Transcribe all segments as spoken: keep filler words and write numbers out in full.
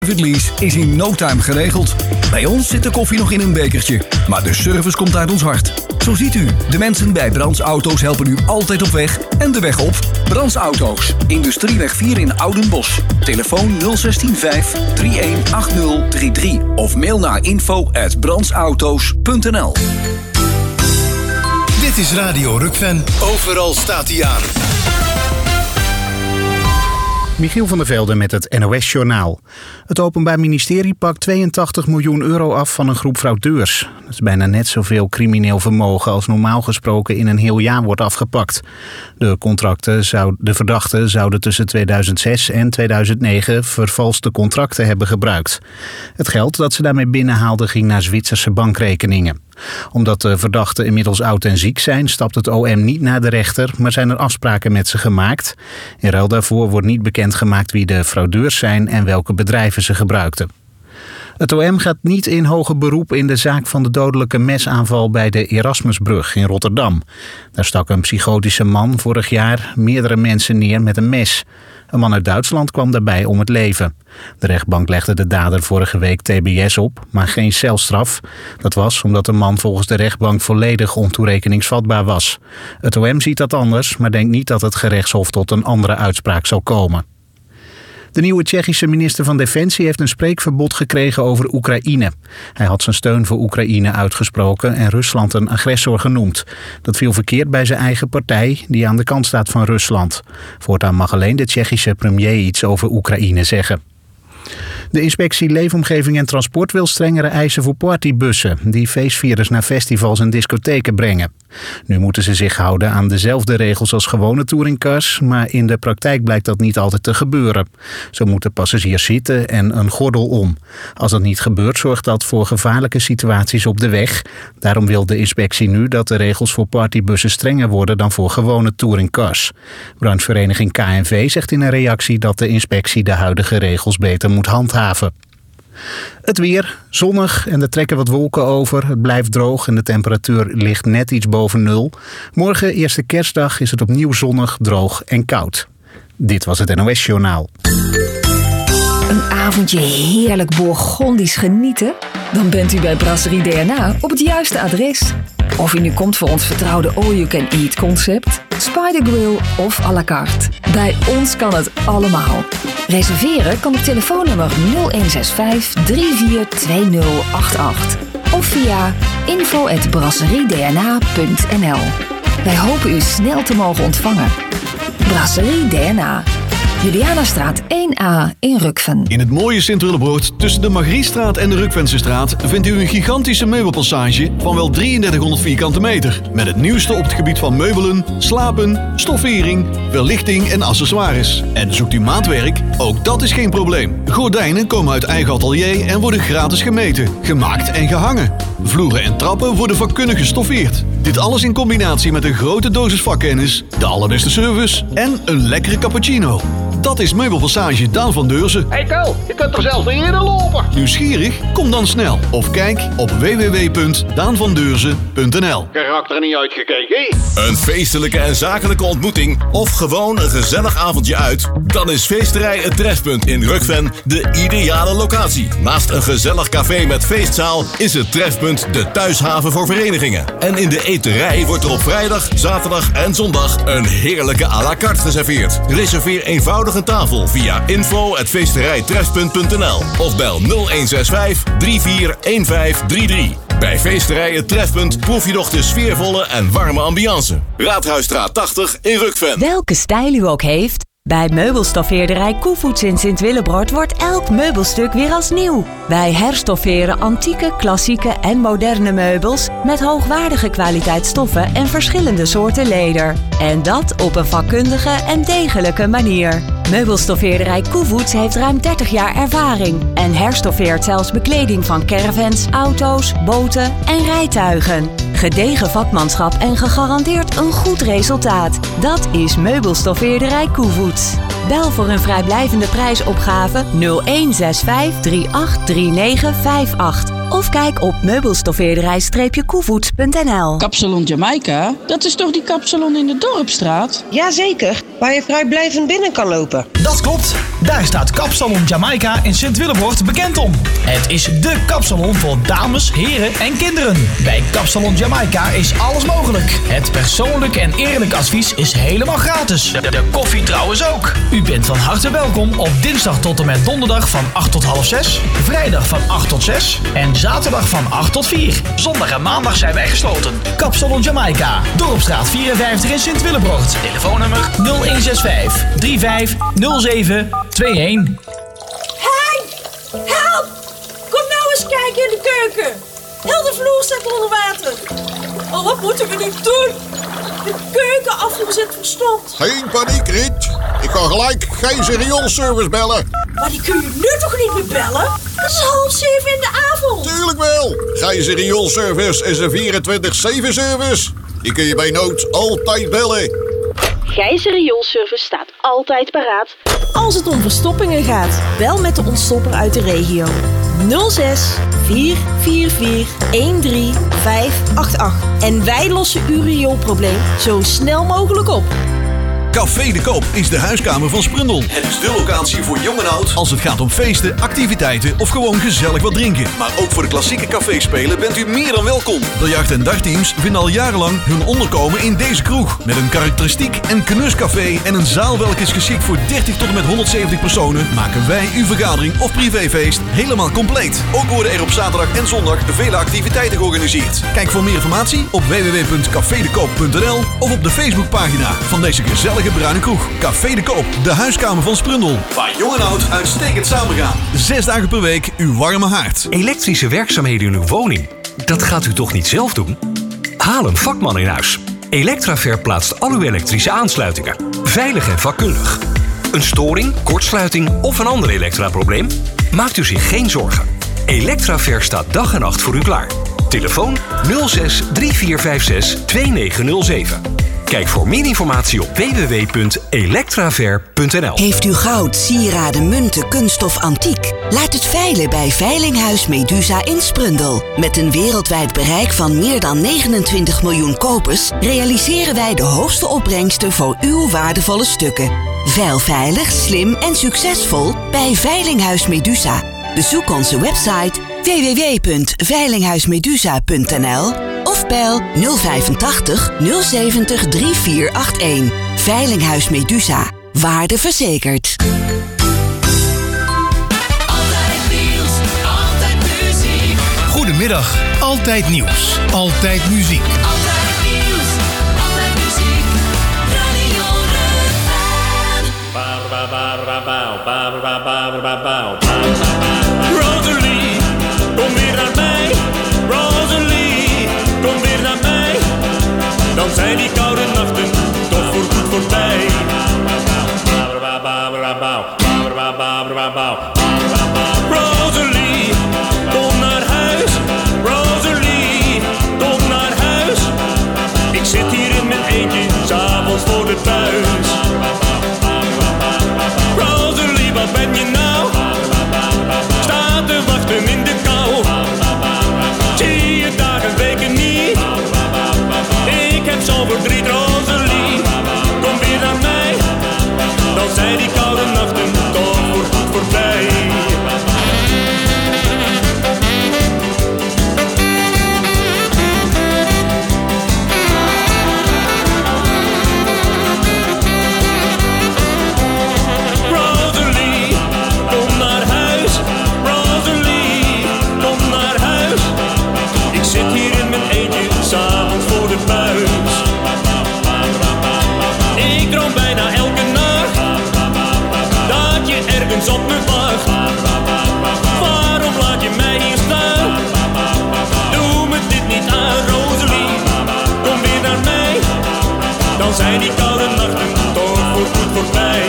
Lease is in no time geregeld. Bij ons zit de koffie nog in een bekertje, maar de service komt uit ons hart. Zo ziet u, de mensen bij Brands Auto's helpen u altijd op weg en de weg op. Brands Auto's, Industrieweg vier in Oudenbosch. Telefoon nul een zes vijf drie een acht nul drie drie of mail naar info at brandsauto's punt n l. Dit is Radio Rukven. Overal staat hij aan. Michiel van der Velde met het N O S-journaal. Het Openbaar Ministerie pakt tweeëntachtig miljoen euro af van een groep fraudeurs. Dat is bijna net zoveel crimineel vermogen als normaal gesproken in een heel jaar wordt afgepakt. De contracten zou, de verdachten zouden tussen tweeduizend zes en tweeduizend negen vervalste contracten hebben gebruikt. Het geld dat ze daarmee binnenhaalden ging naar Zwitserse bankrekeningen. Omdat de verdachten inmiddels oud en ziek zijn, stapt het O M niet naar de rechter, maar zijn er afspraken met ze gemaakt. In ruil daarvoor wordt niet bekendgemaakt wie de fraudeurs zijn en welke bedrijven ze gebruikten. Het O M gaat niet in hoger beroep in de zaak van de dodelijke mesaanval bij de Erasmusbrug in Rotterdam. Daar stak een psychotische man vorig jaar meerdere mensen neer met een mes. Een man uit Duitsland kwam daarbij om het leven. De rechtbank legde de dader vorige week T B S op, maar geen celstraf. Dat was omdat de man volgens de rechtbank volledig ontoerekeningsvatbaar was. Het O M ziet dat anders, maar denkt niet dat het gerechtshof tot een andere uitspraak zal komen. De nieuwe Tsjechische minister van Defensie heeft een spreekverbod gekregen over Oekraïne. Hij had zijn steun voor Oekraïne uitgesproken en Rusland een agressor genoemd. Dat viel verkeerd bij zijn eigen partij, die aan de kant staat van Rusland. Voortaan mag alleen de Tsjechische premier iets over Oekraïne zeggen. De inspectie Leefomgeving en Transport wil strengere eisen voor partybussen die feestvierders naar festivals en discotheken brengen. Nu moeten ze zich houden aan dezelfde regels als gewone touringcars, maar in de praktijk blijkt dat niet altijd te gebeuren. Zo moeten passagiers zitten en een gordel om. Als dat niet gebeurt, zorgt dat voor gevaarlijke situaties op de weg. Daarom wil de inspectie nu dat de regels voor partybussen strenger worden dan voor gewone touringcars. Branchevereniging K N V zegt in een reactie dat de inspectie de huidige regels beter moet handhaven. Het weer, zonnig en er trekken wat wolken over. Het blijft droog en de temperatuur ligt net iets boven nul. Morgen, eerste kerstdag, is het opnieuw zonnig, droog en koud. Dit was het N O S-journaal. Een avondje heerlijk Bourgondisch genieten? Dan bent u bij Brasserie D N A op het juiste adres. Of u nu komt voor ons vertrouwde all-you-can-eat concept, Spider Grill of à la carte. Bij ons kan het allemaal. Reserveren kan op telefoonnummer nul een zes vijf drie vier twee nul acht acht of via info at brasserie d n a punt n l. Wij hopen u snel te mogen ontvangen. Brasserie D N A. Julianastraat één A in Rukven. In het mooie Sint-Willebroord tussen de Margriestraat en de Rukvensestraat vindt u een gigantische meubelpassage van wel drieëndertighonderd vierkante meter. Met het nieuwste op het gebied van meubelen, slapen, stoffering, verlichting en accessoires. En zoekt u maatwerk? Ook dat is geen probleem. Gordijnen komen uit eigen atelier en worden gratis gemeten, gemaakt en gehangen. Vloeren en trappen worden vakkundig gestoffeerd. Dit alles in combinatie met een grote dosis vakkennis, de allerbeste service en een lekkere cappuccino. Dat is Meubelpassage Daan van Deurzen. Hey Kel, je kunt er zelf niet eerder lopen. Nieuwsgierig? Kom dan snel. Of kijk op w w w punt daan van deurzen punt n l. Karakter niet uitgekeken. Een feestelijke en zakelijke ontmoeting of gewoon een gezellig avondje uit? Dan is Feesterij Het Trefpunt in Rukven de ideale locatie. Naast een gezellig café met feestzaal is het Trefpunt de thuishaven voor verenigingen. En in de eterij wordt er op vrijdag, zaterdag en zondag een heerlijke à la carte geserveerd. Reserveer eenvoudig een tafel via info at feesterijtrefpunt punt n l of bel nul een zes vijf drie vier een vijf drie drie. Bij Feesterij Het Trefpunt proef je nog de sfeervolle en warme ambiance. Raadhuisstraat tachtig in Rukven. Welke stijl u ook heeft, bij meubelstoffeerderij Koevoets in Sint-Willebroord wordt elk meubelstuk weer als nieuw. Wij herstofferen antieke, klassieke en moderne meubels met hoogwaardige kwaliteit stoffen en verschillende soorten leder. En dat op een vakkundige en degelijke manier. Meubelstoffeerderij Koevoets heeft ruim dertig jaar ervaring en herstoffeert zelfs bekleding van caravans, auto's, boten en rijtuigen. Gedegen vakmanschap en gegarandeerd een goed resultaat. Dat is Meubelstoffeerderij Koevoets. Bel voor een vrijblijvende prijsopgave nul een zes vijf drie acht drie negen vijf acht of kijk op meubelstoffeerderij koevoets punt n l. Kapsalon Jamaica? Dat is toch die kapsalon in de Dorpstraat? Jazeker, waar je vrijblijvend binnen kan lopen. Dat klopt. Daar staat Kapsalon Jamaica in Sint-Willebord bekend om. Het is dé kapsalon voor dames, heren en kinderen. Bij Kapsalon Jamaica is alles mogelijk. Het persoonlijk en eerlijk advies is helemaal gratis. De, de koffie trouwens ook. U bent van harte welkom op dinsdag tot en met donderdag van acht tot half zes, vrijdag van acht tot zes en zaterdag van acht tot vier. Zondag en maandag zijn wij gesloten. Kapsalon Jamaica, Dorpstraat vierenvijftig in Sint-Willebord. Telefoonnummer nul een zes vijf drie vijf nul zeven twee een. Hey, help! Kom nou eens kijken in de keuken. Heel de vloer staat onder water. Oh, wat moeten we nu doen? De keukenafvoer zit verstomd. Geen paniek, Riet. Ik kan gelijk Gijzer rioolservice bellen. Maar die kun je nu toch niet meer bellen? Het is half zeven in de avond. Tuurlijk wel. Gijzer rioolservice is een vierentwintig zeven service. Die kun je bij nood altijd bellen. Gijzer rioolservice staat altijd paraat. Als het om verstoppingen gaat, bel met de ontstopper uit de regio. nul zes vier vier vier een drie vijf acht acht. En wij lossen uw rioolprobleem zo snel mogelijk op. Café de Koop is de huiskamer van Sprundel. Het is de locatie voor jong en oud als het gaat om feesten, activiteiten of gewoon gezellig wat drinken. Maar ook voor de klassieke caféspelen bent u meer dan welkom. Biljart- en dagteams vinden al jarenlang hun onderkomen in deze kroeg. Met een karakteristiek en knuscafé en een zaal welke is geschikt voor dertig tot en met honderdzeventig personen, maken wij uw vergadering of privéfeest helemaal compleet. Ook worden er op zaterdag en zondag vele activiteiten georganiseerd. Kijk voor meer informatie op w w w punt café de koop punt n l of op de Facebookpagina van deze gezellige bruine kroeg. Café de Koop, de huiskamer van Sprundel. Waar jong en oud uitstekend samengaan. Zes dagen per week uw warme haard. Elektrische werkzaamheden in uw woning. Dat gaat u toch niet zelf doen? Haal een vakman in huis. Electraver plaatst al uw elektrische aansluitingen. Veilig en vakkundig. Een storing, kortsluiting of een ander elektraprobleem? Maakt u zich geen zorgen. Electraver staat dag en nacht voor u klaar. Telefoon nul zes drie vier vijf zes twee negen nul zeven. Kijk voor meer informatie op w w w punt electraver punt n l. Heeft u goud, sieraden, munten, kunststof, antiek? Laat het veilen bij Veilinghuis Medusa in Sprundel. Met een wereldwijd bereik van meer dan negenentwintig miljoen kopers realiseren wij de hoogste opbrengsten voor uw waardevolle stukken. Veil veilig, slim en succesvol bij Veilinghuis Medusa. Bezoek onze website w w w punt veilinghuismedusa punt n l of bel nul vijfentachtig nul zeventig drie vier acht een. Veilinghuis Medusa. Waarde verzekerd. Altijd nieuws, altijd muziek. Goedemiddag. Altijd nieuws. Altijd muziek. Altijd nieuws, altijd muziek. Radio Rutland. Rosalie, kom weer naar mij. Rosalie, kom weer naar mij. Dan zijn die koude nachten toch voorgoed voorbij. Rosalie, kom naar huis. Rosalie, kom naar huis. Ik zit hier in mijn eentje, 's avonds voor de buis. Rosalie, wat ben je nou? Sta te wachten in de kou. Zie je dagen, weken niet. Ik heb zo'n verdriet, Rosalie. Kom weer naar mij. Dan zijn die koude nachten toch voorgoed voorbij. Rosalie, kom naar huis. Rosalie, kom naar huis. Ik zit hier in mijn eentje, 's avonds voor de buis. Ik droom bijna elke nacht dat je ergens op me wacht. Waarom laat je mij hier staan? Doe me dit niet aan, Rosalie. Kom weer naar mij. Dan zijn die koude nachten toch voorgoed voorbij.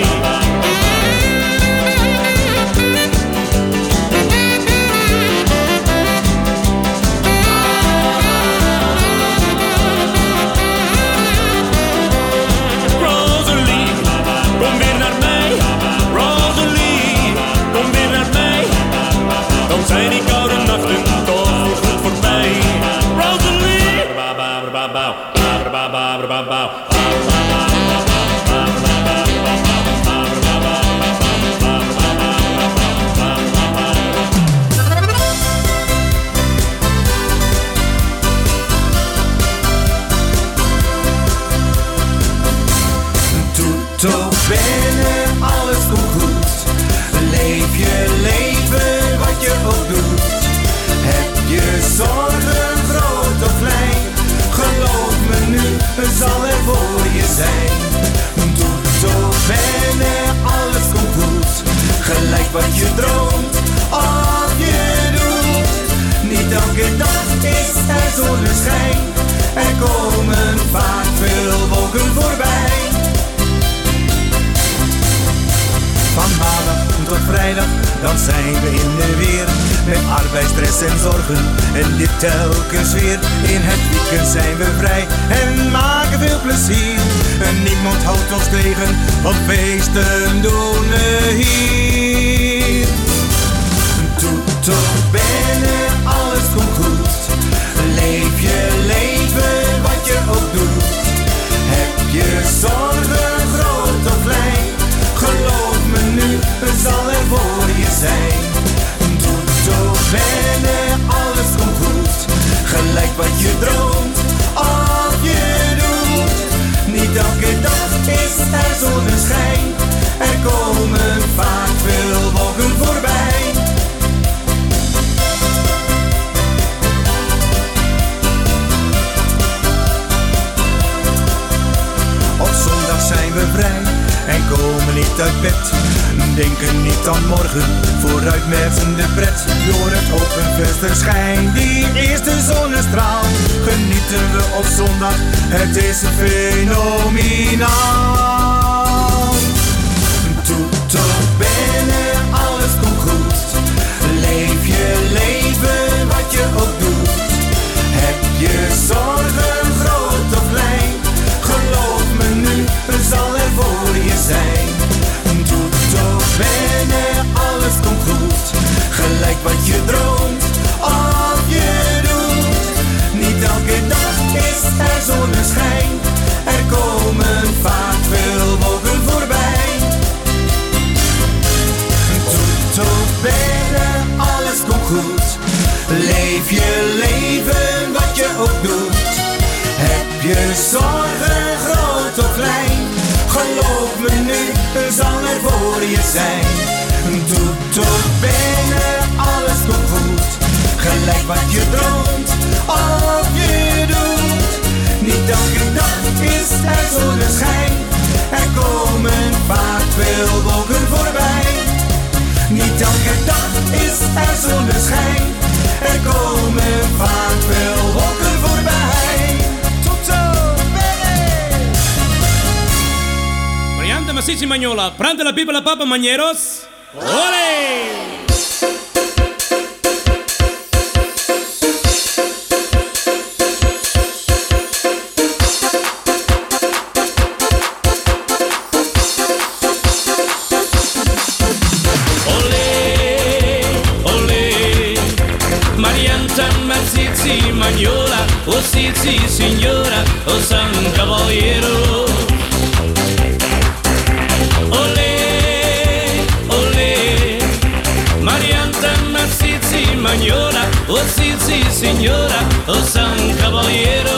Rosalie, kom weer naar mij. Rosalie, kom weer naar mij. Dan zijn die koude nachten toch voorgoed voorbij. Rosalie. met arbeidsstress en zorgen. En dit telkens weer, in het weekend zijn we vrij en maken veel plezier. En niemand houdt ons tegen, wat feesten doen we hier. Toet op binnen, alles komt goed. Leef je leven, wat je ook doet. Heb je zorgen, groot of klein? Geloof me nu, het zal er voor je zijn. Toet op binnen, alles komt goed. Gelijk wat je droomt, of je doet. Niet elke dag is er zonneschijn. Er komen vaak veel wolken voorbij. Op zondag zijn we vrij en komen niet uit bed. Denken niet aan morgen, vooruit met de pret. Door het open venster schijnt die eerste zonnestraal. Genieten we op zondag, het is fenomenaal. Toet op binnen, alles komt goed. Leef je leven, wat je ook doet. Heb je zorgen, groot of klein? Geloof me nu, het zal er voor je zijn. Toet op binnen, alles komt goed. Gelijk wat je droomt, of je doet. Niet elke dag is er zonneschijn. Er komen vaak veel wolken voorbij. Toet op binnen, alles komt goed. Leef je leven, wat je ook doet. Heb je zorgen, groot of klein? Geloof me nu, er zal er voor je zijn. Toet op binnen, alles komt goed. Gelijk wat je droomt, of je doet. Niet elke dag is er zonneschijn. Er komen vaak veel wolken voorbij. Niet elke dag is er zonneschijn. Er komen vaak veel wolken voorbij. Variante Macichi Mañola, prende la pipa la papa, mañeros. ¡Ole! Mañola, oh sí, sí, signora, oh San Caballero. Olé, olé, Marianta Macizi Mañola, oh sí, sí, signora, oh San Caballero.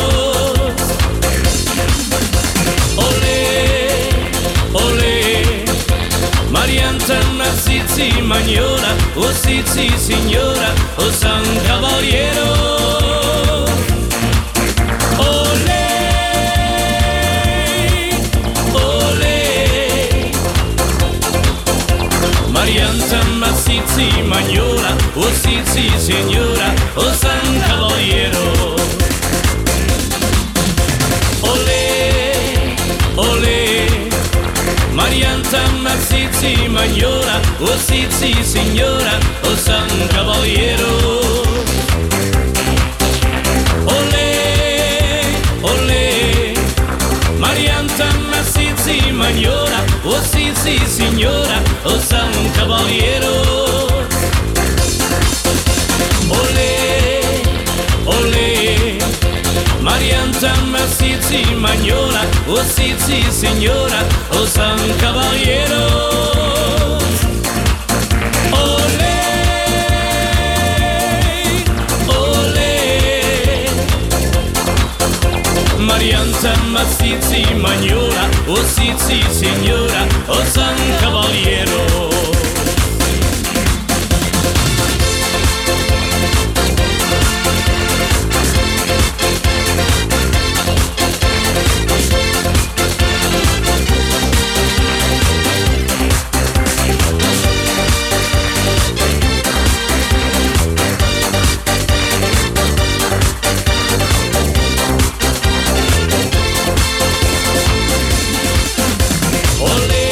Olé, olé, Marianta Macizi Mañola, oh sí, sí, signora, oh San Caballero. Marianta Macizi Mañola, oh sí, sí, signora, oh San Caballero. Olé, olé, Marianta Macizi Mañola, oh sí, sí, signora, oh San Caballero. Olé, olé, Marianta Macizi Mañola, oh sí, sí, signora, oh San Caballero. Olé, olé, Marianta Macizi Mañola, oh sí, sí, signora, oh San Caballero. Olé, olé, Marianta Macizi Mañola, oh sí, sí, signora, oh San Caballero. Olé,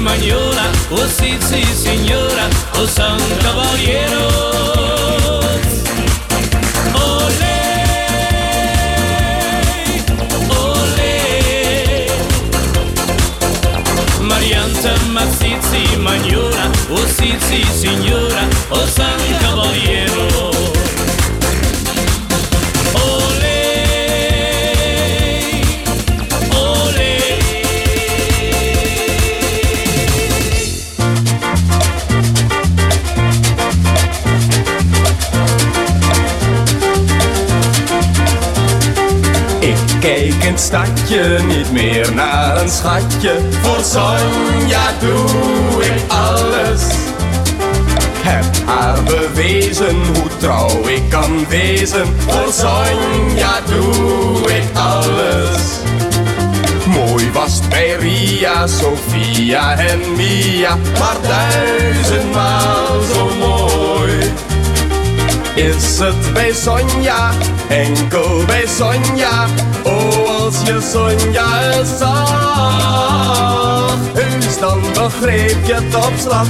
magnola, oh sì sì signora, oh San Cavaliero. Olè, olè, Marianta Mazzizi magnola, oh sì sì signora, oh San Cavaliero. Kijk in het stadje niet meer naar een schatje. Voor Sonja doe ik alles. Heb haar bewezen hoe trouw ik kan wezen. Voor Sonja doe ik alles. Mooi was het bij Ria, Sofia en Mia, maar duizendmaal zo mooi is het bij Sonja, enkel bij Sonja. Oh, als je Sonja eens zag, heus dan begreep je het op slag.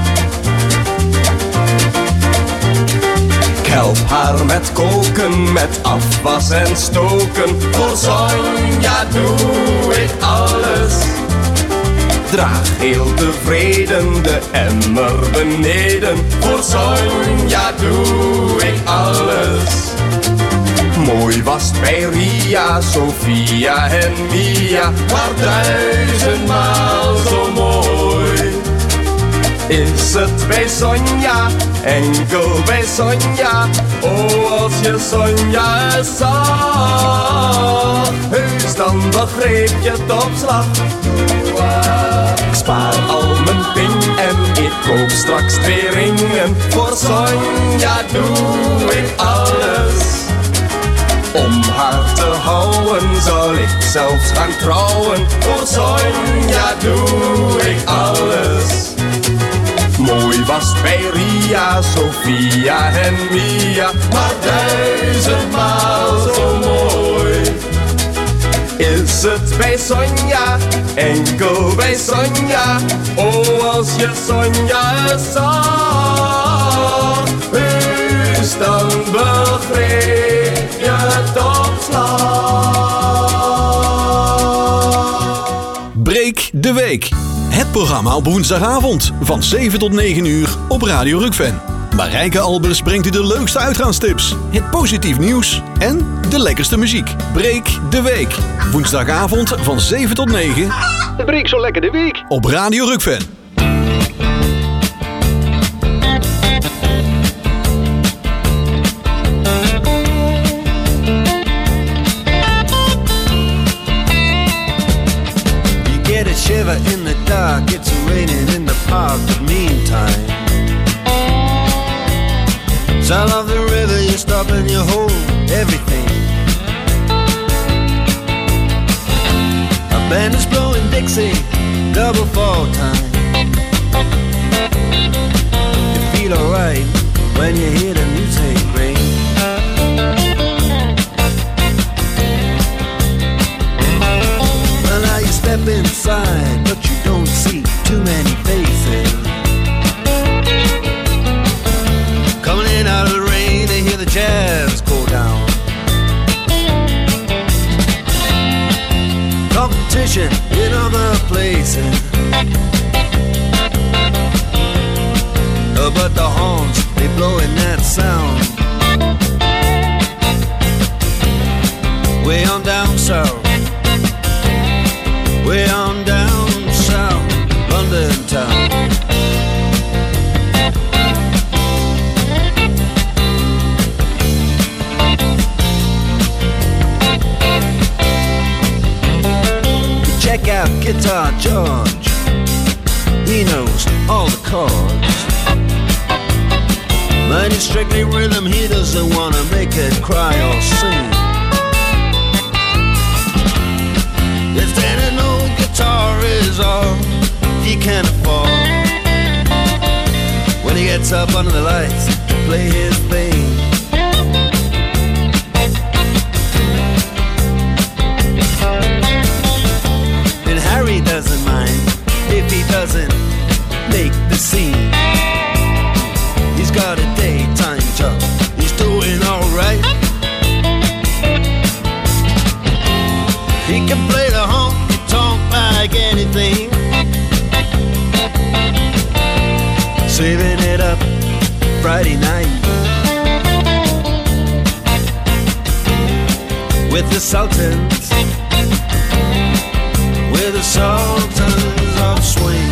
Ik help haar met koken, met afwas en stoken. Voor Sonja doe ik alles. Draag heel tevreden de emmer beneden. Voor Sonja doe ik alles. Mooi was het bij Ria, Sofia en Mia, maar duizendmaal zo mooi is het bij Sonja, enkel bij Sonja. Oh, als je Sonja eens zag, heus dan begreep je het op slag. Ik spaar al mijn ping en ik koop straks twee ringen. Voor Sonja doe ik alles. Om haar te houden zal ik zelfs gaan trouwen. Voor Sonja doe ik alles. Mooi was het bij Ria, Sofia en Mia, maar duizendmaal zo mooi is het bij Sonja, enkel bij Sonja. Oh, als je Sonja eens zag, heus dan begreep je het op slag. Breek de Week. Het programma op woensdagavond van zeven tot negen uur op Radio Rukven. Marijke Albers brengt u de leukste uitgaanstips, het positief nieuws en de lekkerste muziek. Breek de Week. Woensdagavond van zeven tot negen. Breek zo lekker de week. Op Radio Rukven. Shiver in the dark, it's raining in the park, but meantime sound of the river, you stop and you hold everything. A band is blowing Dixie, double fall time. You feel alright when you hear the music ring. Well, now you step inside, but you don't see too many faces. Coming in out of the rain, they hear the jazz go down. Competition in other places, uh, but the horns, they blowing that sound. Way on down south, way on down south, London town. Check out Guitar George, he knows all the chords. But it's strictly rhythm, he doesn't wanna make it cry or sing. If then an old guitar is all he can afford, when he gets up under the lights to play his thing, and Harry doesn't mind if he doesn't Friday night with the Sultans, with the Sultans of Swing.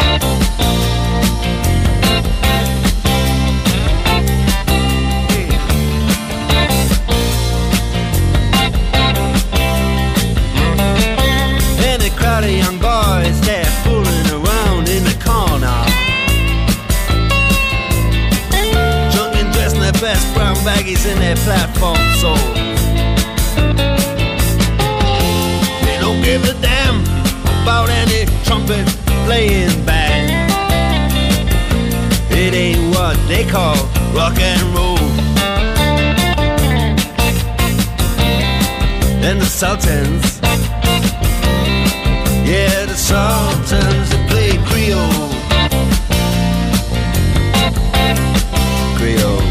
And a crowd of young boys, they're fooling around in the corner, drunk and dressed in their best brown baggies in their platform soles. They don't give a damn about any trumpet playing band. It ain't what they call rock and roll. And the Sultans, yeah, the Sultans that play Creole. Creole.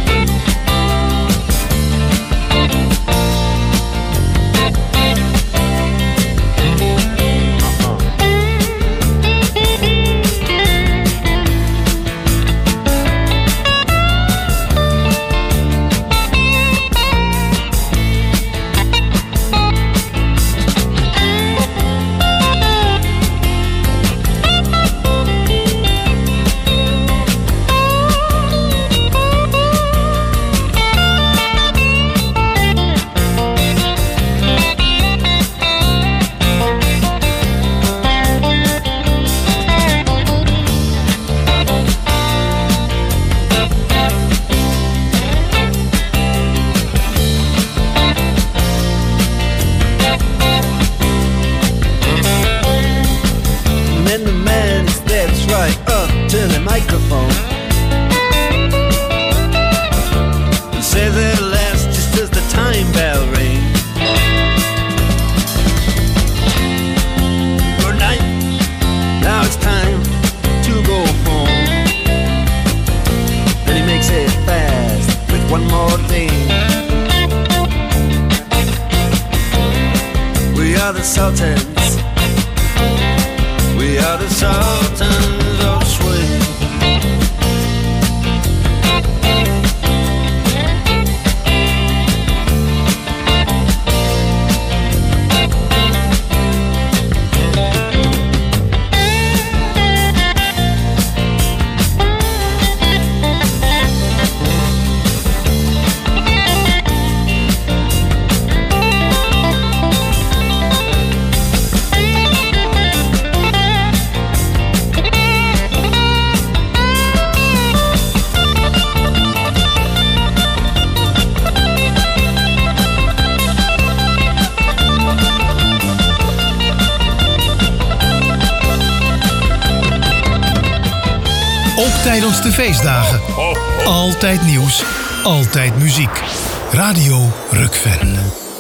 Tijdens de feestdagen. Altijd nieuws, altijd muziek. Radio Rukven.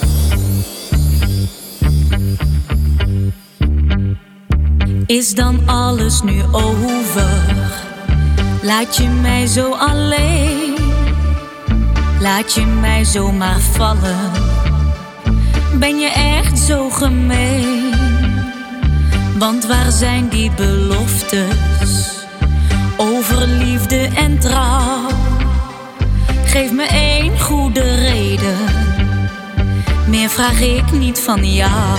Is dan alles nu over? Laat je mij zo alleen? Laat je mij zomaar vallen? Ben je echt zo gemeen? Want waar zijn die beloftes over liefde en trouw? Geef me één goede reden, meer vraag ik niet van jou.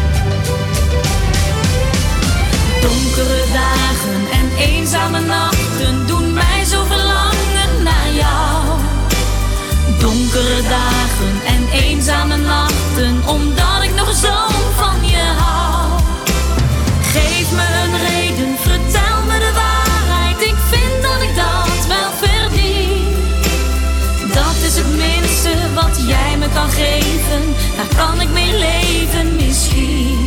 Donkere dagen en eenzame nachten doen mij zo verlangen naar jou. Donkere dagen en eenzame nachten, omdat ik nog zo van je hou. Geef me een reden, vertel me de waarheid, ik vind dat ik dat wel verdien. Dat is het minste wat jij me kan geven, daar kan ik mee leven misschien.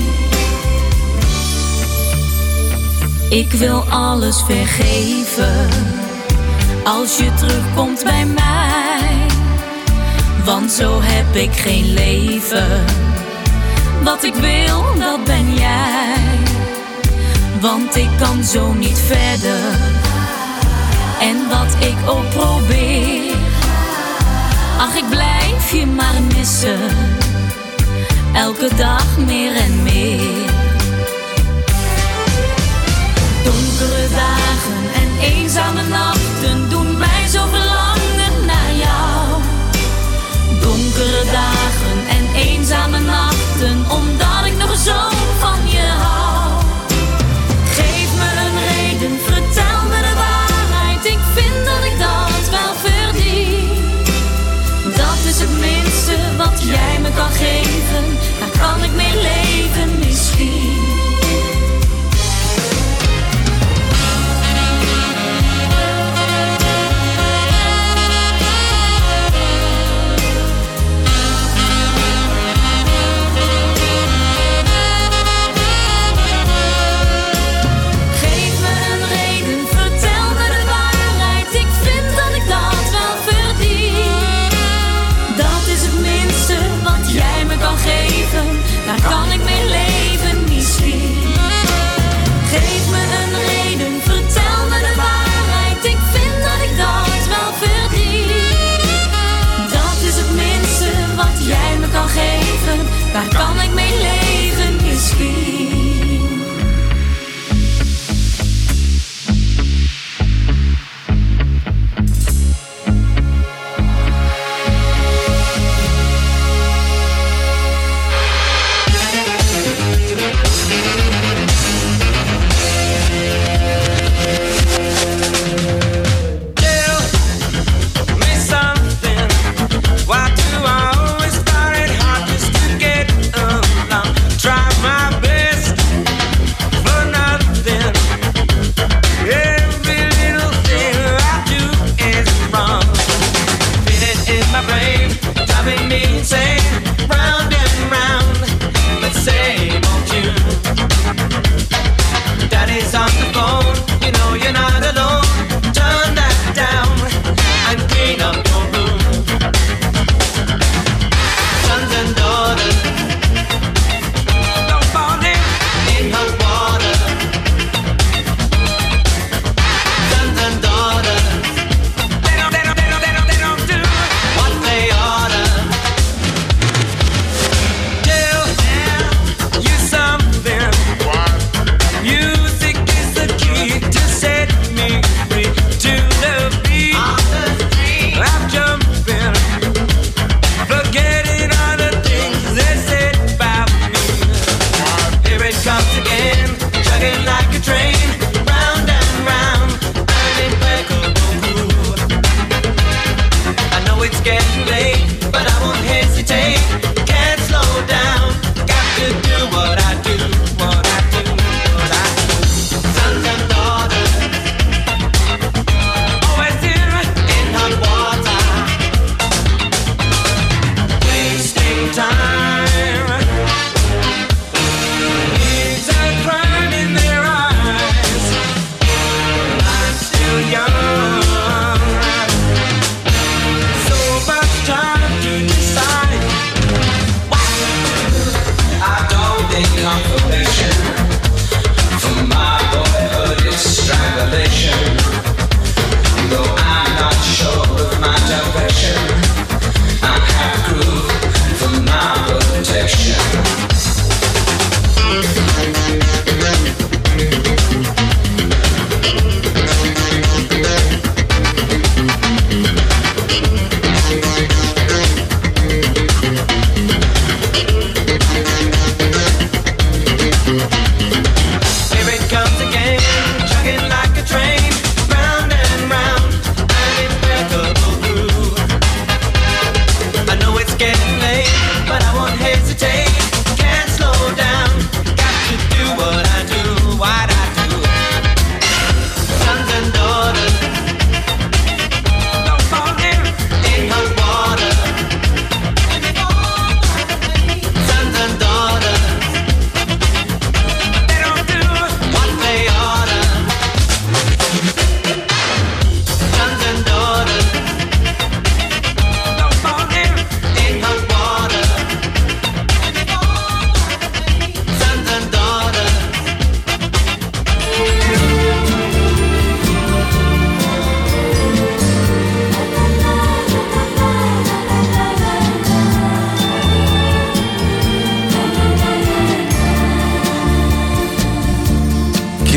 Ik wil alles vergeven als je terugkomt bij mij, want zo heb ik geen leven. Wat ik wil, dat ben jij, want ik kan zo niet verder. En wat ik ook probeer, ach, ik blijf je maar missen, elke dag meer en meer. Donkere dagen en eenzame nachten doen mij zo verlangen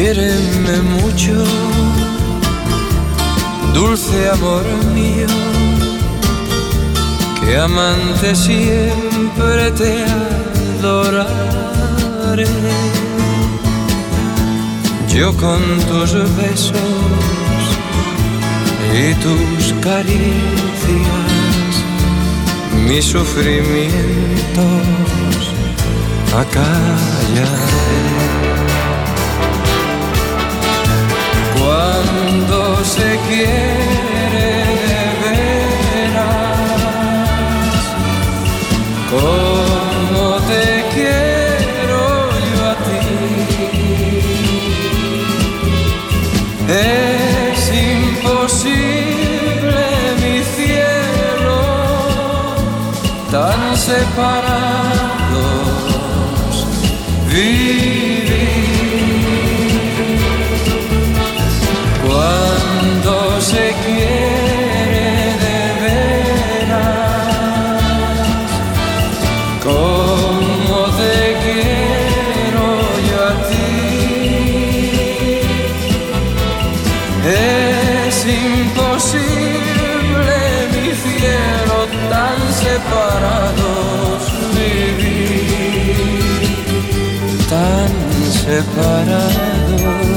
Quiéreme mucho, dulce amor mío, que amante siempre te adoraré. Yo con tus besos y tus caricias, mis sufrimientos acallaré. Cuando se quiere de veras, como te quiero yo a ti, es imposible mi cielo, tan separados vivir. Cuando se quiere de veras, como te quiero yo a ti, es imposible mi cielo, tan separados vivir, tan separados.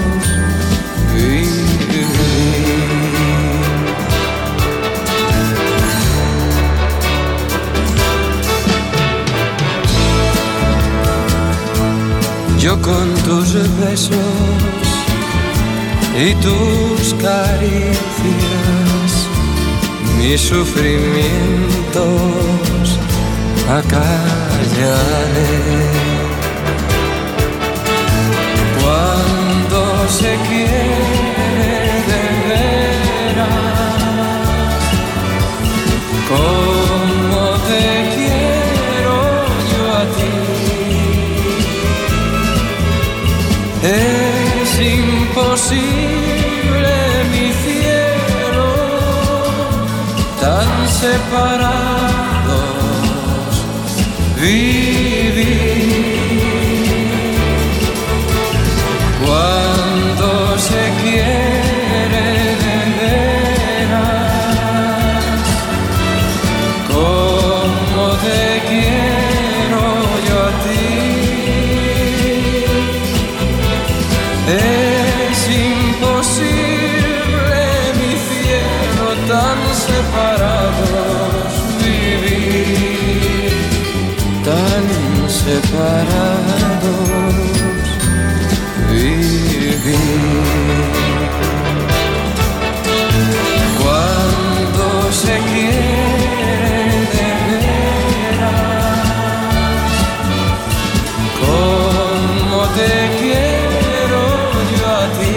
Yo con tus besos y tus caricias, mis sufrimientos acallaré. Cuando se quiere de veras, como te quiero yo a ti, es imposible mi cielo, tan separados vivir. Cuando se quiere de veras, como te quiero yo a ti, es imposible mi cielo, tan separados vivir, tan separados vivir. Cuando se quiere de veras, como te quiero yo a ti,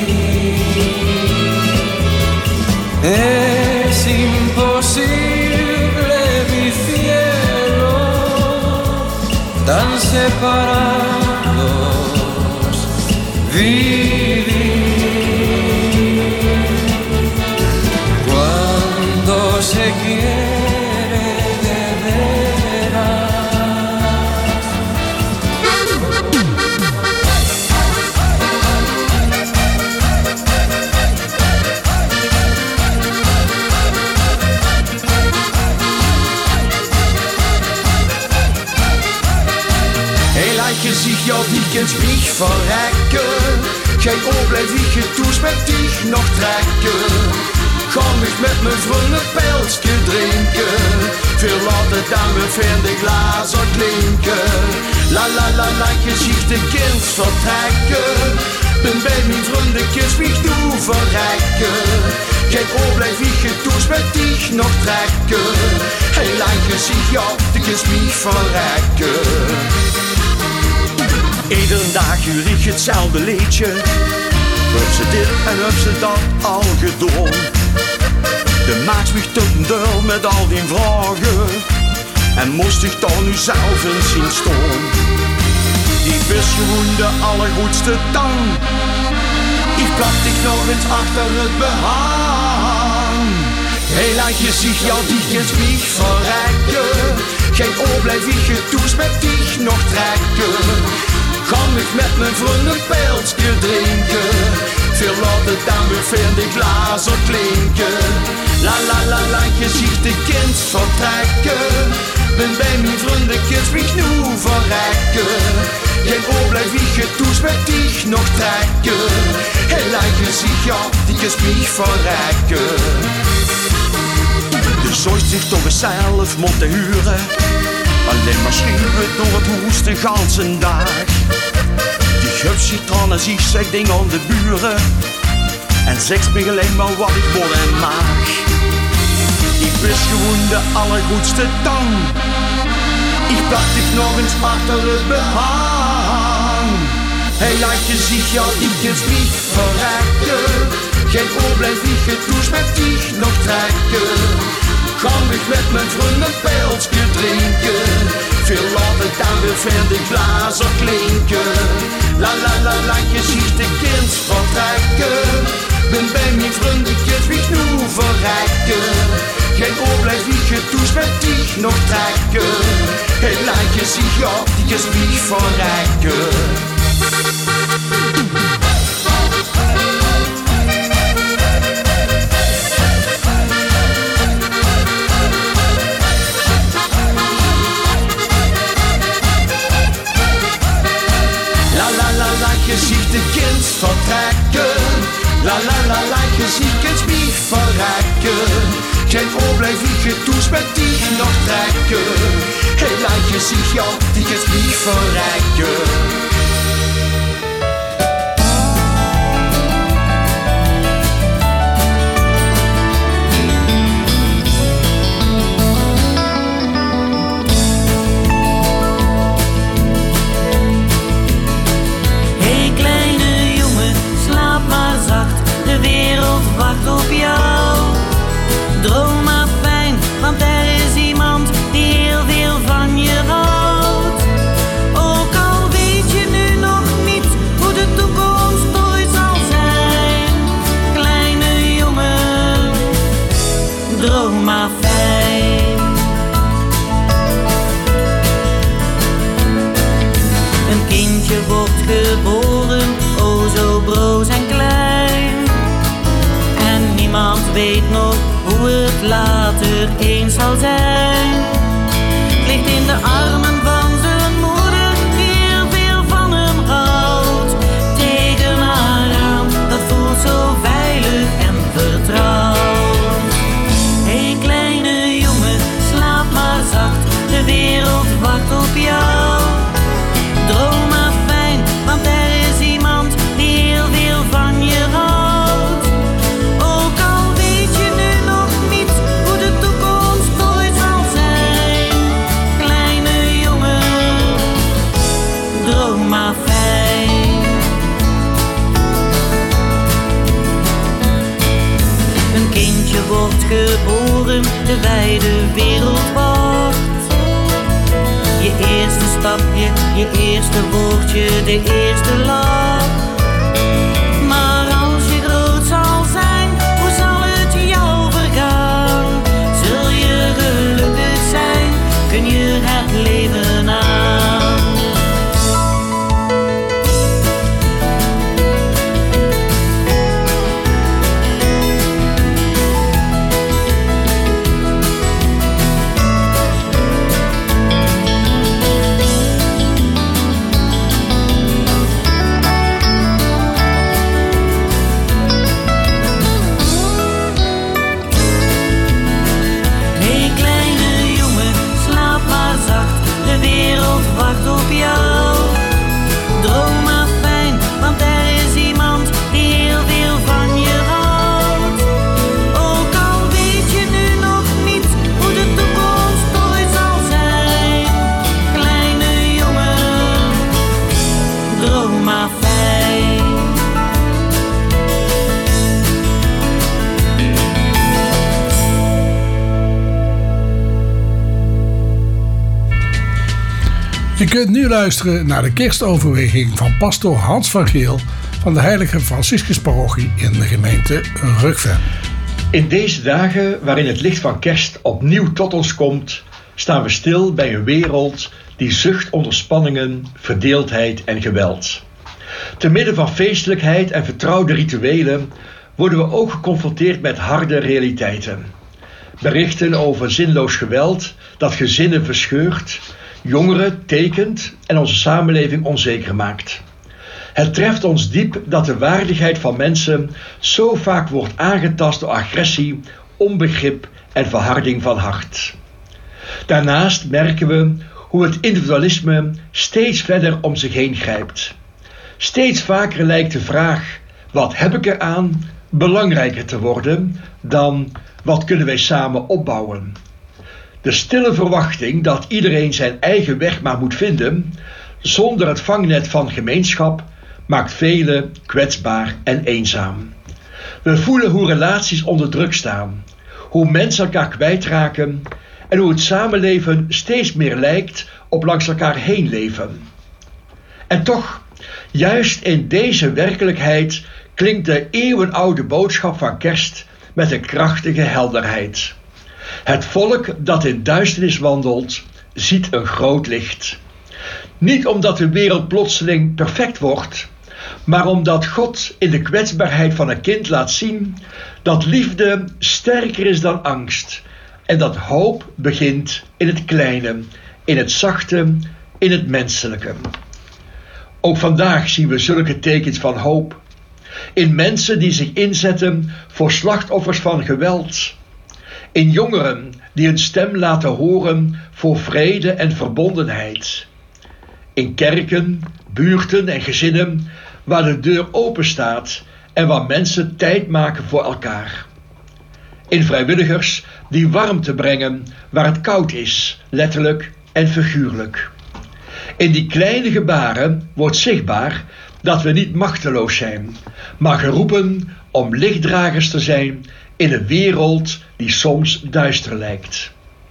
es imposible mi cielo, tan separados vivir. Cuando se quiere de veras. Hey, laat je zich jouw weekends mich verrekken. Gij ook blijf ich je toes met dich nog trekken. Komm ich mit me vrienden Pelzke drinken. Veel later dan we vinden glazen klinken. La la la, laat je zich de kind vertrekken. Ben bij mijn vriendekjes mich du verrekken. Kijk ook blijf ich je toes met dich nog trekken. Hey, laat je zich jouw weekends mich verrekken. Iedere dag huur ik hetzelfde liedje. Heb ze dit en heb ze dat al gedaan. De maakt mich tuttendeur met al die vragen. En moest ik dan nu zelf eens zien staan. Die is gewoon de allergoedste tang. Ik plak dich nog eens achter het behang. Hey, laat je zich jouw dichtjes mich verrekken. Geen oor blijf ik je toes met dich nog trekken. Gaan ik met mijn vrienden een pijltje drinken. Veel later dan weer veel de glazen klinken. La la la la, je ziet de kind vertrekken. Ben bij mijn vrienden kids mich nu verrekken. Geen oor blijf wie je toes met dich nog trekken. Hey, laat je zich ja, die kids mich verrekken. De zorgt zich toch eens zelf moeten huren. Alleen maar schreeuwt door het hoest de ganse dag. Die gupscitranen zich zegt ding aan de buren. En zegt me alleen maar wat ik wil en mag. Ik wist gewoon de allergoedste tang. Ik plak dich nog eens achter het behang. Hij laat je zich ja, die kids niet verrekken. Geen oor blijf wie je toes met dich nog trekken. Ga ik met mijn vrienden een pijltje drinken. Veel later dan weer veel de glazen klinken. La la la la, je ziet de kind vertrekken. Ben bij mijn vrienden kids wie nu verrekken. Geen oor blijf wie je toes met dich nog trekken. Hey, laat je zich ja, die kids wie verrekken. Je ziet de kind vertrekken. La la la la, je ziet het wie verrekken. Geen oor blijf wie je toes met dich nog trekken. Hey, laat je zich ja, die het wie verrekken. De wereld wacht op jou. Droom maar fijn, want er is iemand die heel veel van je houdt. Ook al weet je nu nog niet hoe de toekomst ooit zal zijn. Kleine jongen, droom maar fijn. Een kindje wordt geboren, o zo broos en klein. Niemand weet nog hoe het later eens zal zijn. Het ligt in de armen van zijn moeder, die heel veel van hem houdt. Tegen haar aan, dat voelt zo veilig en vertrouwd. Hé kleine jongen, slaap maar zacht, de wereld wacht op jou. Droom maar fijn, want er is iemand die heel veel van je houdt. Maar fijn. Een kindje wordt geboren, de wijde wereld wacht. Je eerste stapje, je eerste woordje, de eerste lach. Maar als je groot zal zijn, hoe zal het jou vergaan? Zul je gelukkig zijn, kun je het leven aan? Wacht op jou. Droom maar fijn, want er is iemand die heel veel van je houdt. Ook al weet je nu nog niet hoe de toekomst ooit zal zijn. Kleine jongen, droom maar fijn. Je kunt nu luisteren naar de kerstoverweging van pastoor Hans van Geel van de Heilige Franciscusparochie in de gemeente Rukven. In deze dagen waarin het licht van kerst opnieuw tot ons komt, staan we stil bij een wereld die zucht onder spanningen, verdeeldheid en geweld. Te midden van feestelijkheid en vertrouwde rituelen worden we ook geconfronteerd met harde realiteiten. Berichten over zinloos geweld dat gezinnen verscheurt, jongeren tekent en onze samenleving onzeker maakt. Het treft ons diep dat de waardigheid van mensen zo vaak wordt aangetast door agressie, onbegrip en verharding van hart. Daarnaast merken we hoe het individualisme steeds verder om zich heen grijpt. Steeds vaker lijkt de vraag, wat heb ik eraan, belangrijker te worden dan wat kunnen wij samen opbouwen. De stille verwachting dat iedereen zijn eigen weg maar moet vinden, zonder het vangnet van gemeenschap, maakt velen kwetsbaar en eenzaam. We voelen hoe relaties onder druk staan, hoe mensen elkaar kwijtraken en hoe het samenleven steeds meer lijkt op langs elkaar heen leven. En toch, juist in deze werkelijkheid klinkt de eeuwenoude boodschap van kerst met een krachtige helderheid. Het volk dat in duisternis wandelt, ziet een groot licht. Niet omdat de wereld plotseling perfect wordt, maar omdat God in de kwetsbaarheid van een kind laat zien dat liefde sterker is dan angst en dat hoop begint in het kleine, in het zachte, in het menselijke. Ook vandaag zien we zulke tekens van hoop in mensen die zich inzetten voor slachtoffers van geweld, in jongeren die hun stem laten horen voor vrede en verbondenheid, in kerken, buurten en gezinnen waar de deur open staat en waar mensen tijd maken voor elkaar. In vrijwilligers die warmte brengen waar het koud is, letterlijk en figuurlijk. In die kleine gebaren wordt zichtbaar dat we niet machteloos zijn, maar geroepen om lichtdragers te zijn in een wereld die soms duister lijkt.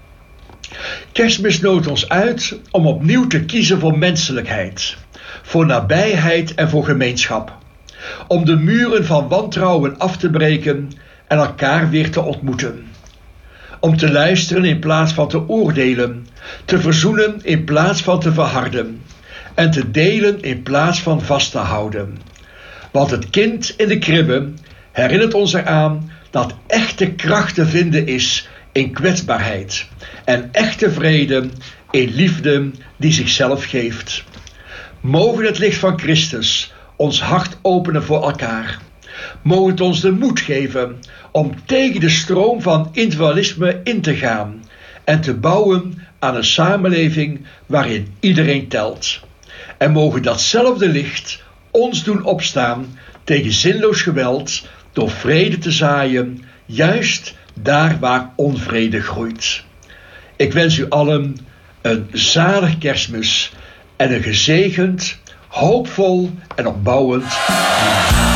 Kerstmis nodigt ons uit om opnieuw te kiezen voor menselijkheid, voor nabijheid en voor gemeenschap. Om de muren van wantrouwen af te breken en elkaar weer te ontmoeten. Om te luisteren in plaats van te oordelen, te verzoenen in plaats van te verharden en te delen in plaats van vast te houden. Want het kind in de kribbe herinnert ons eraan dat echte kracht te vinden is in kwetsbaarheid en echte vrede in liefde die zichzelf geeft. Mogen het licht van Christus ons hart openen voor elkaar. Mogen het ons de moed geven om tegen de stroom van individualisme in te gaan en te bouwen aan een samenleving waarin iedereen telt. En mogen datzelfde licht ons doen opstaan tegen zinloos geweld door vrede te zaaien, juist daar waar onvrede groeit. Ik wens u allen een zalig Kerstmis en een gezegend, hoopvol en opbouwend jaar.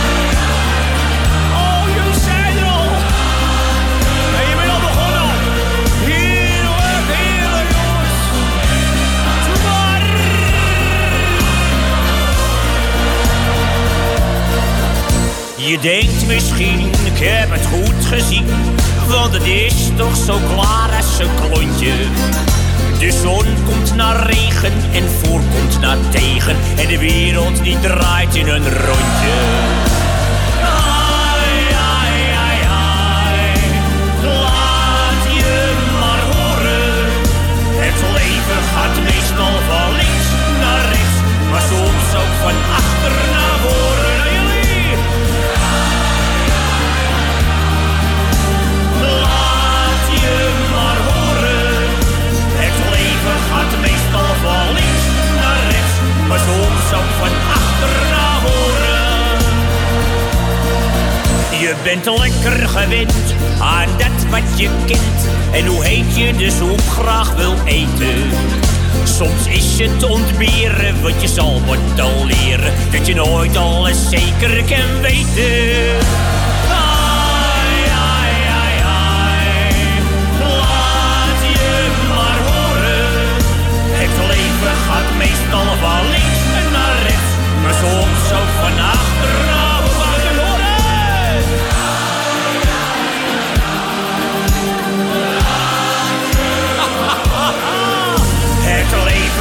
Je denkt misschien, ik heb het goed gezien, want het is toch zo klaar als een klontje. De zon komt naar regen en voorkomt naar tegen en de wereld die draait in een rondje. Ai, ai, ai, ai, laat je maar horen. Het leven gaat meestal van links naar rechts, maar soms ook van achter naar voren. Gaat meestal van links naar rechts, maar soms ook van achter naar voren. Je bent lekker gewend aan dat wat je kent en hoe heet je de soep graag wil eten. Soms is het ontberen wat je zal moeten leren, dat je nooit alles zeker kan weten. Gaat meestal van links naar rechts, maar soms ook van achter naar voren. Het leven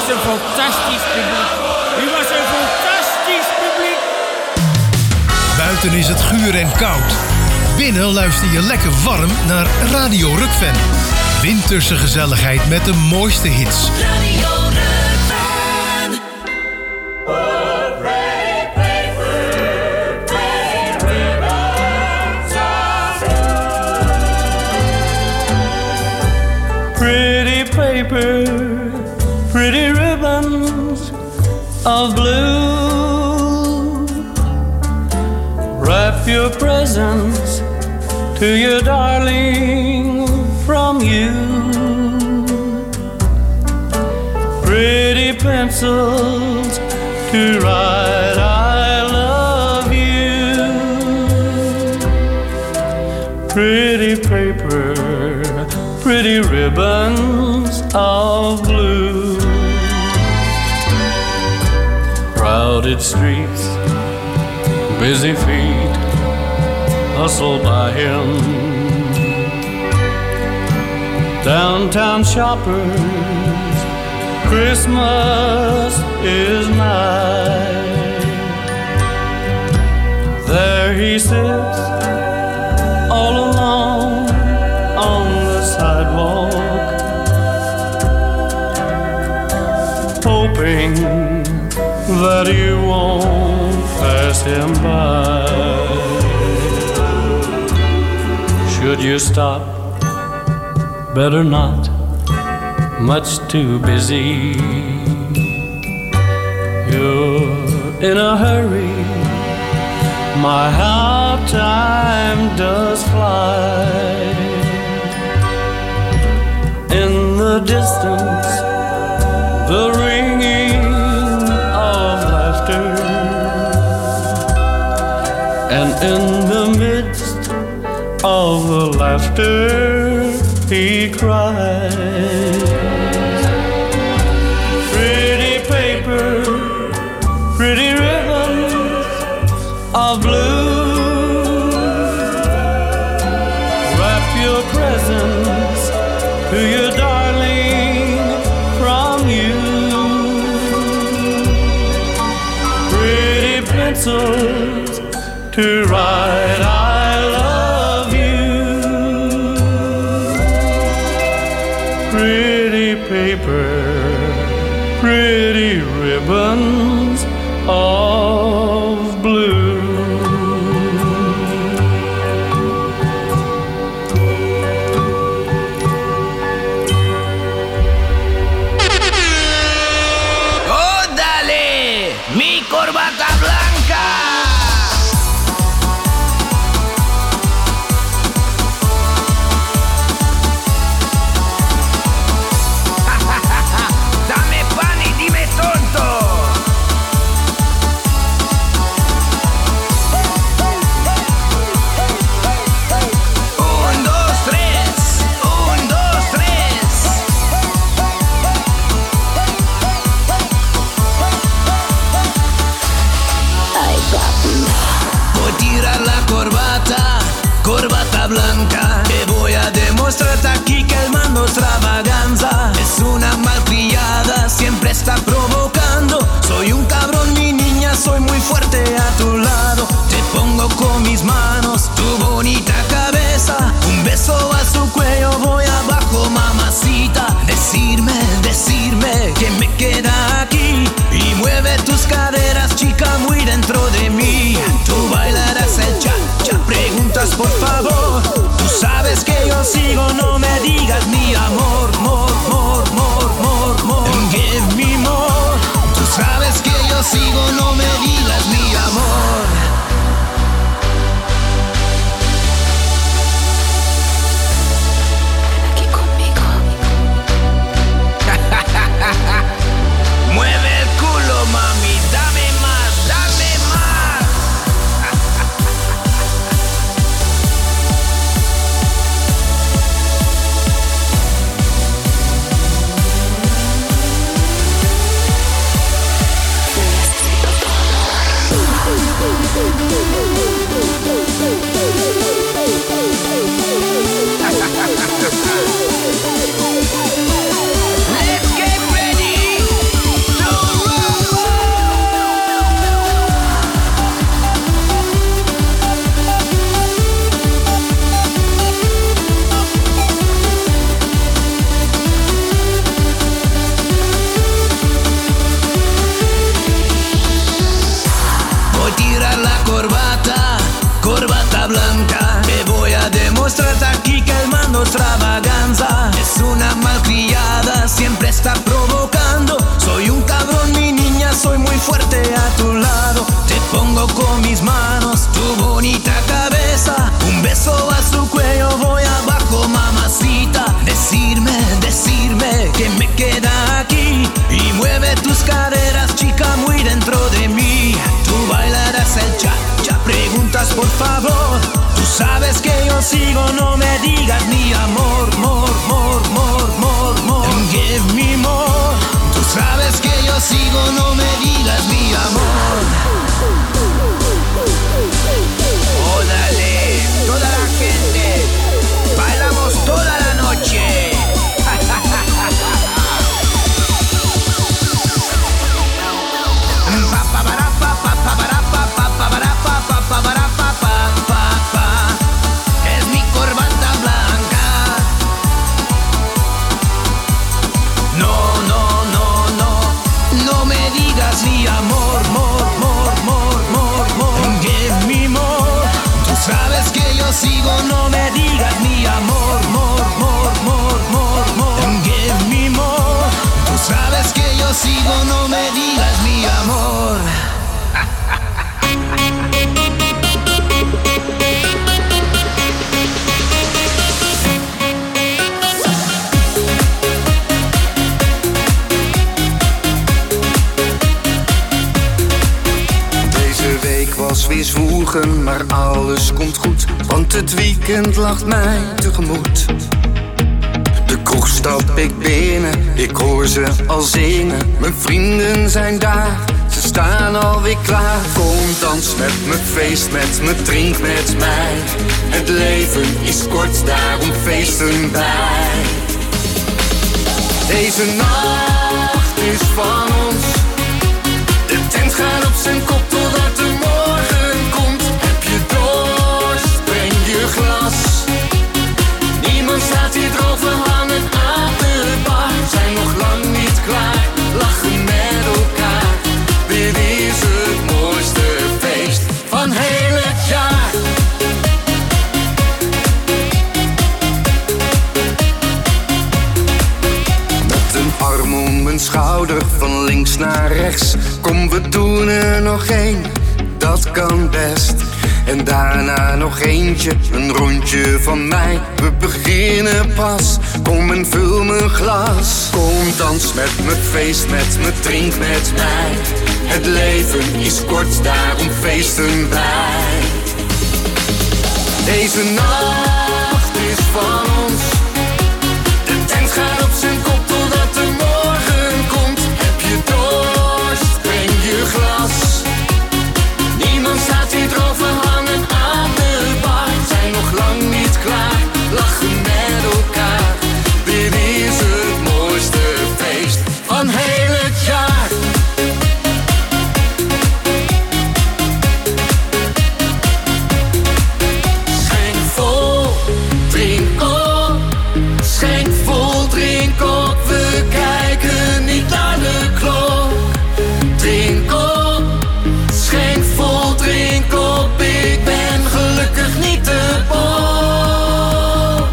was een fantastisch publiek. U was een fantastisch publiek. Buiten is het guur en koud. Binnen luister je lekker warm naar Radio Rukven. Winterse gezelligheid met de mooiste hits. Radio Rukven. Pretty paper, pretty ribbons of blue. Wrap your presents to your darling from you. Pretty pencils to write I love you. Pretty paper, pretty ribbons of blue. Crowded streets, busy feet hustle by him. Downtown shoppers, Christmas is nigh. There he sits all alone on the sidewalk, hoping that you won't pass him by. Should you stop? Better not, much too busy. You're in a hurry, my how time does fly. In the distance, the ringing of laughter, and in the midst of the laughter he cries. Pretty paper, pretty ribbons of blue. Wrap your presents to your darling from you. Pretty pencils to write I love you. Pretty paper, pretty ribbons of blue. ¡Oh, dale! ¡Mi corbata blanca! Dame pan y dime tonto. Un, dos, tres. Un, dos, tres. Ay, papi. Voy a tirar la corbata, corbata blanca. Te voy a demostrarte aquí que el mando extravaganza. Es una malcriada, siempre está provocando. Soy un cabrón, mi niña, soy muy fuerte a tu lado. Te pongo con mis manos tu bonita cabeza. Un beso a su cuello, voy abajo, mamacita. Decirme, decirme que me queda aquí. Y mueve tus caderas, chica, muy dentro de mí. Tú bailarás el cha-cha, preguntas por favor. Tú sabes que yo sigo, no me digas mi amor. More, more, more, more, more. Give me more. Tú sabes que yo sigo, no me digas mi amor. está provocando. Soy un cabrón, mi niña, soy muy fuerte a tu lado. Te pongo con mis manos tu bonita cabeza. Un beso a su cuello, voy abajo, mamacita. Decirme, decirme que me queda aquí. Y mueve tus caderas, chica, muy dentro de mí. Tú bailarás el cha, cha. Preguntas, por favor. Tú sabes que yo sigo, no me digas mi amor. More, more, more, more, more. And give me more. Tú sabes que yo sigo, no me digas mi amor. Órale, toda la gente, bailamos toda la noche. Es mi corbata blanca. No, no, no, no, no me digas mi amor, more, more, more, more, more. Give me more. Tú sabes que yo sigo, no me digas mi amor, more, more, more, more, more. Give me more. Tú sabes que yo sigo, no me digas mi amor. Deze week was weer zwoegen, maar alles komt goed, want het weekend lacht mij tegemoet. De kroeg stap ik binnen, ik hoor ze al zingen. Mijn vrienden zijn daar, ze staan alweer klaar. Kom, dans met me, feest met me, drink met mij. Het leven is kort, daarom feesten wij. Deze nacht is van ons. De tent gaat op zijn kop totdat de morgen komt. Heb je dorst, breng je glas. Niemand staat hier droog, we hangen aan de bar. Zijn nog lang niet klaar, lachen met elkaar. Dit is het mooiste feest van heel het jaar. Met een arm om mijn schouder, van links naar rechts. Kom, we doen er nog één, dat kan best. En daarna nog eentje, een rondje van mij. We beginnen pas, kom en vul mijn glas. Kom, dans met me, feest met me, drink met mij. Het leven is kort, daarom feesten wij. Deze nacht is van ons. De tent gaat op zijn kop totdat de morgen komt. Heb je dorst, breng je glas. Niemand staat hier droog, we hangen aan de bar. Zijn nog lang niet klaar, lachen met elkaar. Dit is het mooiste feest van heel het jaar. Schenk vol, drink op. Schenk vol, drink op. We kijken niet naar de klok. Drink op. Schenk vol, drink op. Ik ben gelukkig niet te bol.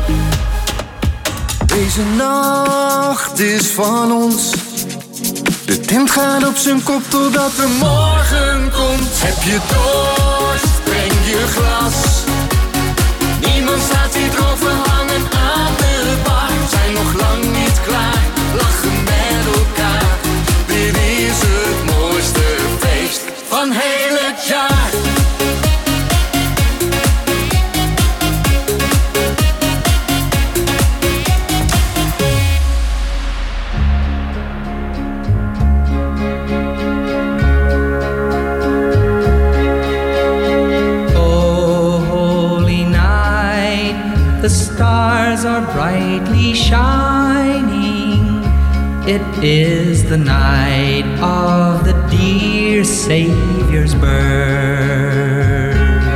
Deze nacht is van ons. De tent gaat op zijn kop totdat de morgen komt. Heb je dorst, breng je glas. Niemand staat hier droog, we hangen aan de bar. Zijn nog lang niet klaar, lachen met elkaar. Dit is het mooiste feest van heel het jaar. Oh, holy night, the stars are brightly shining. It is the night of the dear Savior's birth.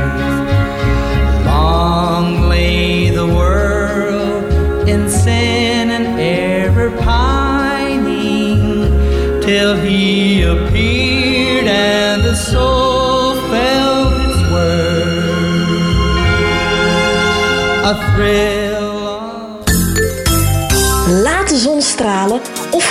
Long lay the world in sin and error pining, till he appeared and the soul felt its worth. A thrill. Laat de zon stralen of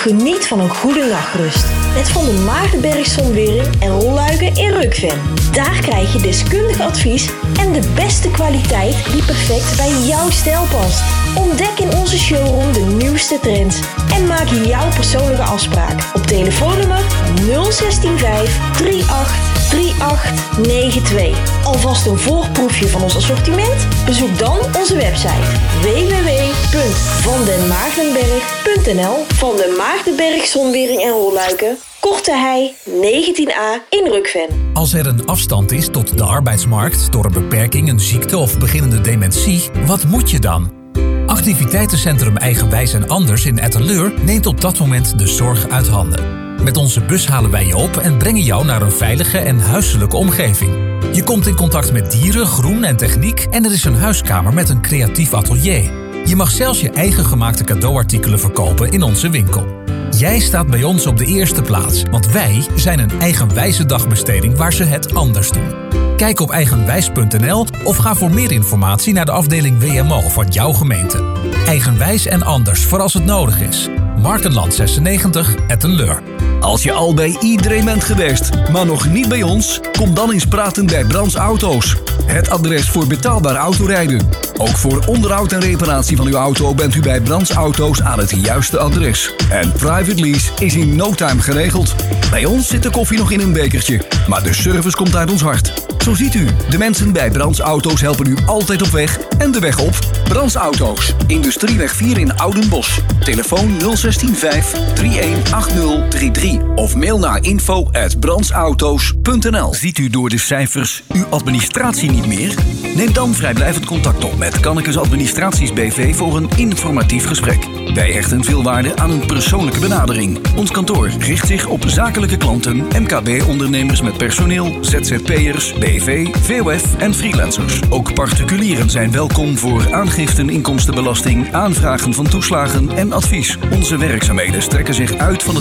geniet van een goede nachtrust. Met Van der Maagdenberg Zonwering en Rolluiken in Rukven. Daar krijg je deskundig advies en de beste kwaliteit die perfect bij jouw stijl past. Ontdek in onze showroom de nieuwste trends en maak jouw persoonlijke afspraak op telefoonnummer nul zes vijf drie acht drie acht negen twee. Alvast een voorproefje van ons assortiment? Bezoek dan onze website w w w punt van den maagdenberg punt n l. Van den Maagdenberg Zonwering en Rolluiken, Korte Hei negentien a in Rukven. Als er een afstand is tot de arbeidsmarkt door een beperking, een ziekte of beginnende dementie, wat moet je dan? Activiteitencentrum Eigenwijs en Anders in Etteleur neemt op dat moment de zorg uit handen. Met onze bus halen wij je op en brengen jou naar een veilige en huiselijke omgeving. Je komt in contact met dieren, groen en techniek en er is een huiskamer met een creatief atelier. Je mag zelfs je eigen gemaakte cadeauartikelen verkopen in onze winkel. Jij staat bij ons op de eerste plaats, want wij zijn een eigenwijze dagbesteding waar ze het anders doen. Kijk op eigenwijs punt n l of ga voor meer informatie naar de afdeling W M O van jouw gemeente. Eigenwijs en Anders voor als het nodig is. Markenland zesennegentig, Ettenleur. Als je al bij iedereen bent geweest, maar nog niet bij ons, kom dan eens praten bij Brands Auto's. Het adres voor betaalbaar autorijden. Ook voor onderhoud en reparatie van uw auto bent u bij Brands Auto's aan het juiste adres. En private lease is in no time geregeld. Bij ons zit de koffie nog in een bekertje, maar de service komt uit ons hart. Zo ziet u, de mensen bij Brands Auto's helpen u altijd op weg en de weg op. Brands Auto's, Industrieweg vier in Oudenbosch. Telefoon nul zes vijf drie een acht nul drie drie of mail naar info at brandsauto's punt n l. Ziet u door de cijfers uw administratie niet meer? Neem dan vrijblijvend contact op met Kannekes Administraties B V voor een informatief gesprek. Wij hechten veel waarde aan een persoonlijke benadering. Ons kantoor richt zich op zakelijke klanten, M K B-ondernemers met personeel, Z Z P'ers, B V, V O F en freelancers. Ook particulieren zijn welkom voor aangiften, inkomstenbelasting, aanvragen van toeslagen en advies. Onze werkzaamheden strekken zich uit van het